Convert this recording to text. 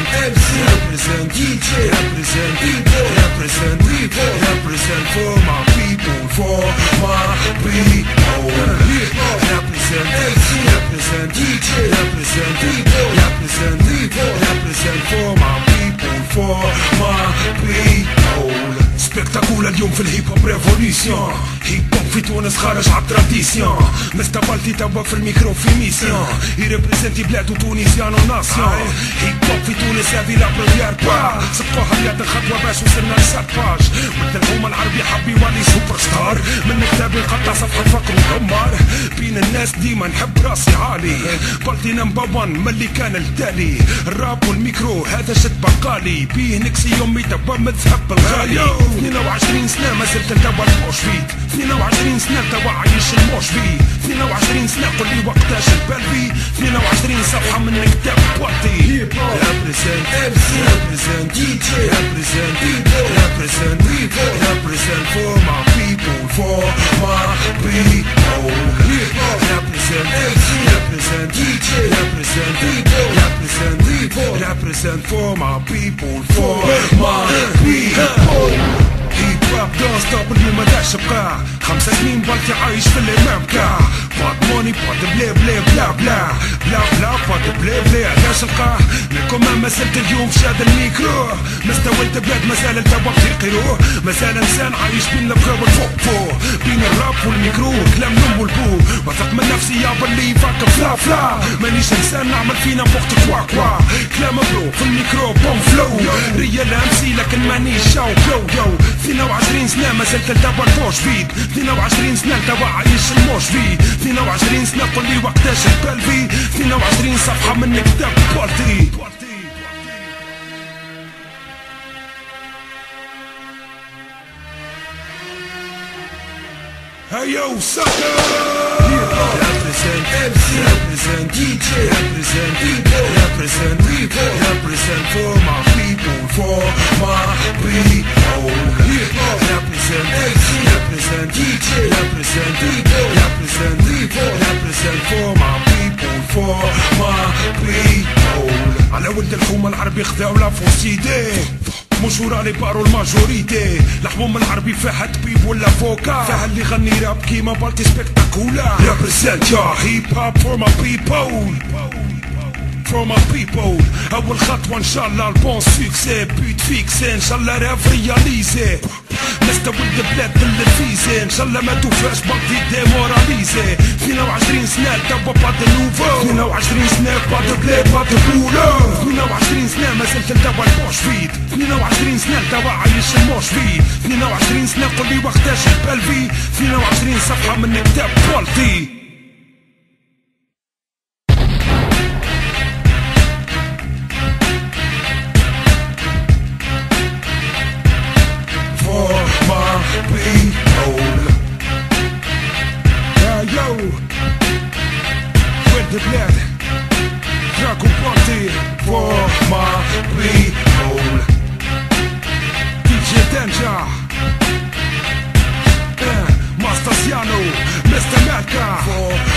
MC, represent DJ, represent people, represent people, represent for my people, for my people. Represent MC, represent DJ, represent people, represent people, represent for my people, for my people. سبيكتاكولا اليوم في الهيب هوب ريفوليسيون، هيب هوب في تونس خارج عالتراديسيون، مستر بالتي توا في الميكرو في ميسيون، يريبريزنتي بلادو تونيزيان وناسيون. هيب هوب في تونس هذه لا بروميير با، سبقوها ميات الخطوة باش وصلنا لسات باج، مثل الحومة العربي حب يولي سوبر ستار، من كتابي نقطع صفحة فقر ودمار، بين الناس ديما نحب راسي عالي، بالتي نمبر 1 ملي كان التالي، الراب والميكرو هذا شد بقالي، بيه نكسي يومي توا مذهب الغالي. 22 سنة ما زلت توا الموش فيك، 22 سنة توا عايش الموش فيه، 22 سنة قول لي وقتاش البال فيه، 22 صفحة من كتاب بوتي. Represent MC, represent DJ, represent people, represent people, represent for my people, for my people. Represent MC, represent DJ, represent people, represent people, represent for my people, for my people. هيب راب دون ستوب اليوم مداش بقى، 5 سنين بالتي عايش في الامام كا، باد موني باد بلا بلا بلا بلا بلا بلا باد بلا بلا علاش نلقاه، منكم ما زلت اليوم شاد الميكرو، مستوى البلاد مازال التوا يقيروه، مازال انسان عايش بين البخا والفوق فوق، بين الراب والميكرو كلام الام والبو، واثق من نفسي يا باللي فاك فلا فلا، مانيش انسان نعمل فينا بوقت كوا كوا، كلام برو في الميكرو بوم فلو، ريال امسي لكن مانيش شاو يو يو. 22 سنة ما زلت توا البوش فيد، 22 سنة توا عايش الموش فيه، 22 سنة قول لي وقتاش البال فيه، 22 صفحة من كتاب بولتي. Hey yo, sucker! Represent MC, represent DJ, represent people, represent people, represent for my people, for my people. Represent MC, represent DJ, represent people, represent people, represent for my people, for my people. على ولد الحومة العربي خذاو لا فوسيدي، مشهورة لي بارو الماجوريتي، الحموم العربي فيها طبيب ولا فوكا، فيها اللي غني راب كيما بالتي سبيكتاكولا. Represent your hip hop for my people, for my people. أول خطوة إن شاء الله البون سوكسي، بوت فيكسي إن شاء الله راف رياليزي، نستولد بلاد الفيزي إن شاء الله ما توفاش بالتي ديموراليزي. 22 سنة توا با دو نوفو، 22 سنة با دو بلا با دو بولو، 22 سنة ما زلت توا البوش فيد، 22 سنة توا عايش الموش فيه، 22 سنة قول لي وقتاش البال فيه، 22 صفحة من كتاب بولتي. The blood, Drago Party for my people. DJ Danger, Master Ciano, Mr. Malka for